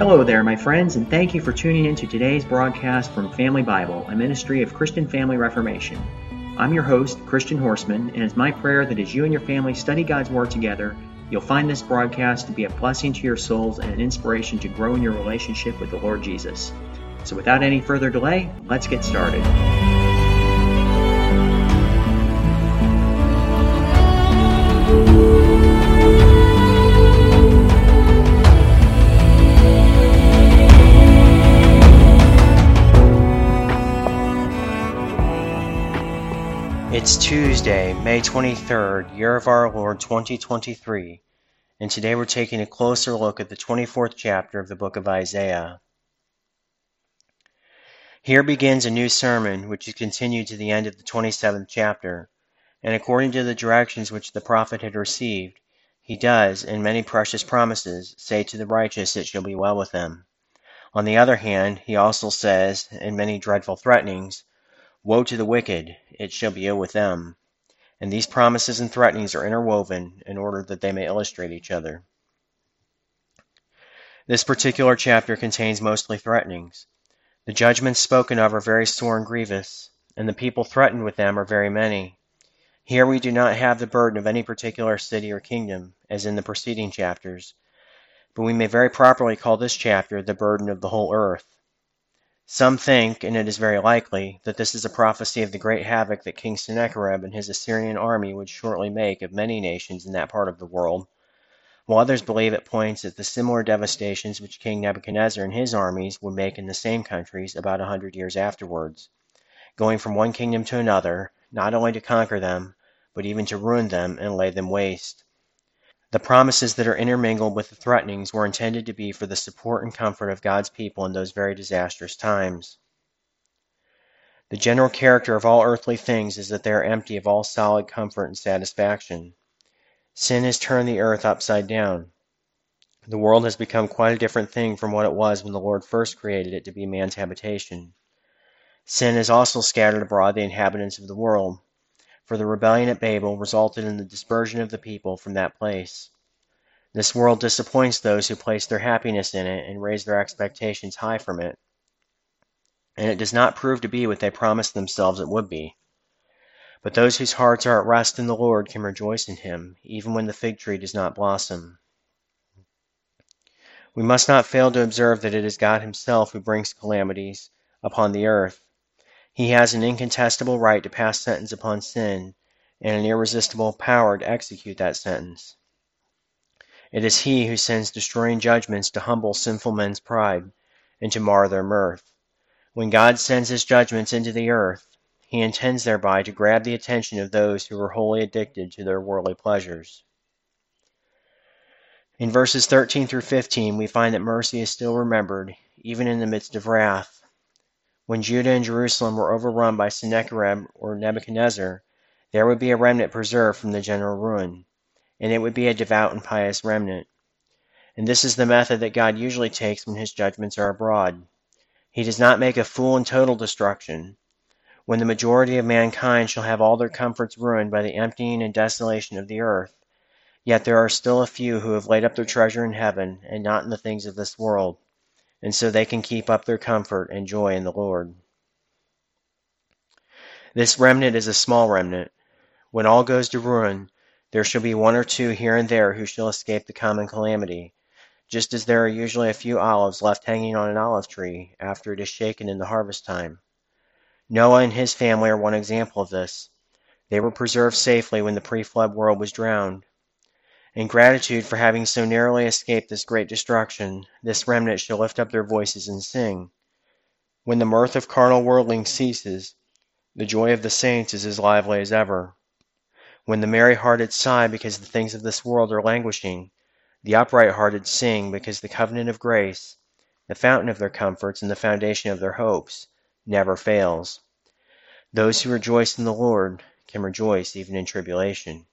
Hello there, my friends, and thank you for tuning in to today's broadcast from Family Bible, a ministry of Christian Family Reformation. I'm your host, Christian Horseman, and it's my prayer that as you and your family study God's Word together, you'll find this broadcast to be a blessing to your souls and an inspiration to grow in your relationship with the Lord Jesus. So without any further delay, let's get started. It's Tuesday, May 23rd, year of our Lord 2023, and today we're taking a closer look at the 24th chapter of the book of Isaiah. Here begins a new sermon, which is continued to the end of the 27th chapter, and according to the directions which the prophet had received, he does, in many precious promises, say to the righteous, "It shall be well with them." On the other hand, he also says, in many dreadful threatenings, "Woe to the wicked, it shall be ill with them." And these promises and threatenings are interwoven in order that they may illustrate each other. This particular chapter contains mostly threatenings. The judgments spoken of are very sore and grievous, and the people threatened with them are very many. Here we do not have the burden of any particular city or kingdom, as in the preceding chapters, but we may very properly call this chapter the burden of the whole earth. Some think, and it is very likely, that this is a prophecy of the great havoc that King Sennacherib and his Assyrian army would shortly make of many nations in that part of the world, while others believe it points at the similar devastations which King Nebuchadnezzar and his armies would make in the same countries about 100 years afterwards, going from one kingdom to another, not only to conquer them, but even to ruin them and lay them waste. The promises that are intermingled with the threatenings were intended to be for the support and comfort of God's people in those very disastrous times. The general character of all earthly things is that they are empty of all solid comfort and satisfaction. Sin has turned the earth upside down. The world has become quite a different thing from what it was when the Lord first created it to be man's habitation. Sin has also scattered abroad the inhabitants of the world, for the rebellion at Babel resulted in the dispersion of the people from that place. This world disappoints those who place their happiness in it and raise their expectations high from it, and it does not prove to be what they promised themselves it would be. But those whose hearts are at rest in the Lord can rejoice in Him, even when the fig tree does not blossom. We must not fail to observe that it is God Himself who brings calamities upon the earth. He has an incontestable right to pass sentence upon sin, and an irresistible power to execute that sentence. It is He who sends destroying judgments to humble sinful men's pride, and to mar their mirth. When God sends His judgments into the earth, He intends thereby to grab the attention of those who are wholly addicted to their worldly pleasures. In verses 13 through 15, we find that mercy is still remembered, even in the midst of wrath. When Judah and Jerusalem were overrun by Sennacherib or Nebuchadnezzar, there would be a remnant preserved from the general ruin, and it would be a devout and pious remnant. And this is the method that God usually takes when His judgments are abroad. He does not make a full and total destruction. When the majority of mankind shall have all their comforts ruined by the emptying and desolation of the earth, yet there are still a few who have laid up their treasure in heaven and not in the things of this world, and so they can keep up their comfort and joy in the Lord. This remnant is a small remnant. When all goes to ruin, there shall be one or two here and there who shall escape the common calamity, just as there are usually a few olives left hanging on an olive tree after it is shaken in the harvest time. Noah and his family are one example of this. They were preserved safely when the pre-flood world was drowned. In gratitude for having so narrowly escaped this great destruction, this remnant shall lift up their voices and sing. When the mirth of carnal worldlings ceases, the joy of the saints is as lively as ever. When the merry-hearted sigh because the things of this world are languishing, the upright-hearted sing because the covenant of grace, the fountain of their comforts and the foundation of their hopes, never fails. Those who rejoice in the Lord can rejoice even in tribulation.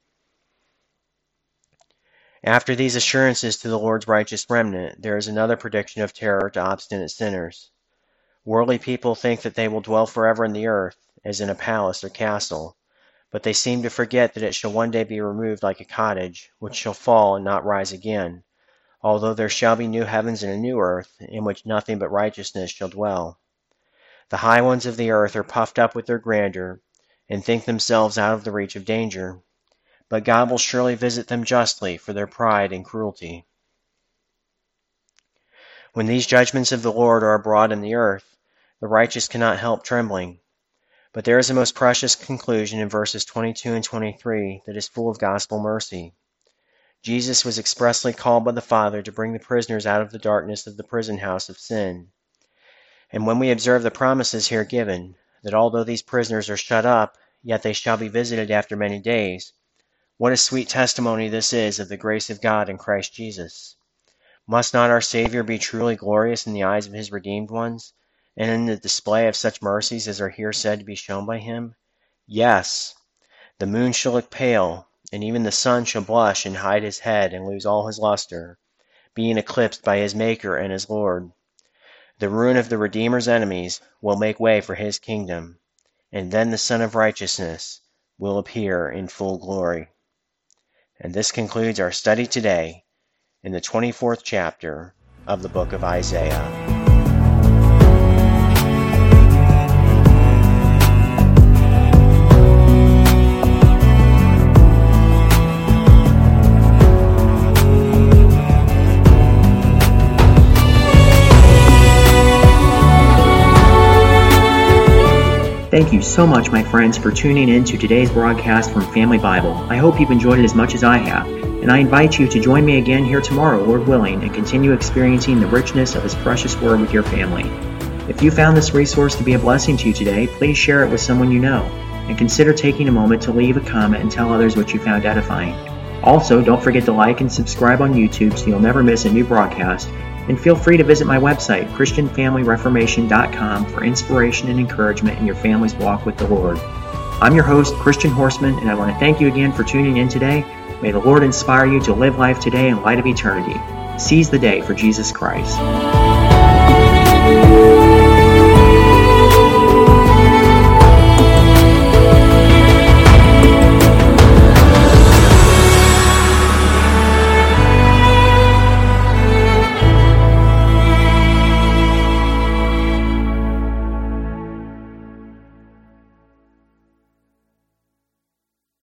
After these assurances to the Lord's righteous remnant, there is another prediction of terror to obstinate sinners. Worldly people think that they will dwell forever in the earth, as in a palace or castle, but they seem to forget that it shall one day be removed like a cottage, which shall fall and not rise again, although there shall be new heavens and a new earth, in which nothing but righteousness shall dwell. The high ones of the earth are puffed up with their grandeur, and think themselves out of the reach of danger. But God will surely visit them justly for their pride and cruelty. When these judgments of the Lord are abroad in the earth, the righteous cannot help trembling. But there is a most precious conclusion in verses 22 and 23 that is full of gospel mercy. Jesus was expressly called by the Father to bring the prisoners out of the darkness of the prison house of sin. And when we observe the promises here given, that although these prisoners are shut up, yet they shall be visited after many days, what a sweet testimony this is of the grace of God in Christ Jesus. Must not our Savior be truly glorious in the eyes of his redeemed ones, and in the display of such mercies as are here said to be shown by him? Yes, the moon shall look pale, and even the sun shall blush and hide his head and lose all his luster, being eclipsed by his Maker and his Lord. The ruin of the Redeemer's enemies will make way for his kingdom, and then the Son of Righteousness will appear in full glory. And this concludes our study today in the 24th chapter of the book of Isaiah. Thank you so much, my friends, for tuning in to today's broadcast from Family Bible. I hope you've enjoyed it as much as I have, and I invite you to join me again here tomorrow, Lord willing, and continue experiencing the richness of His precious Word with your family. If you found this resource to be a blessing to you today, please share it with someone you know, and consider taking a moment to leave a comment and tell others what you found edifying. Also, don't forget to like and subscribe on YouTube so you'll never miss a new broadcast. And feel free to visit my website, ChristianFamilyReformation.com, for inspiration and encouragement in your family's walk with the Lord. I'm your host, Christian Horseman, and I want to thank you again for tuning in today. May the Lord inspire you to live life today in light of eternity. Seize the day for Jesus Christ.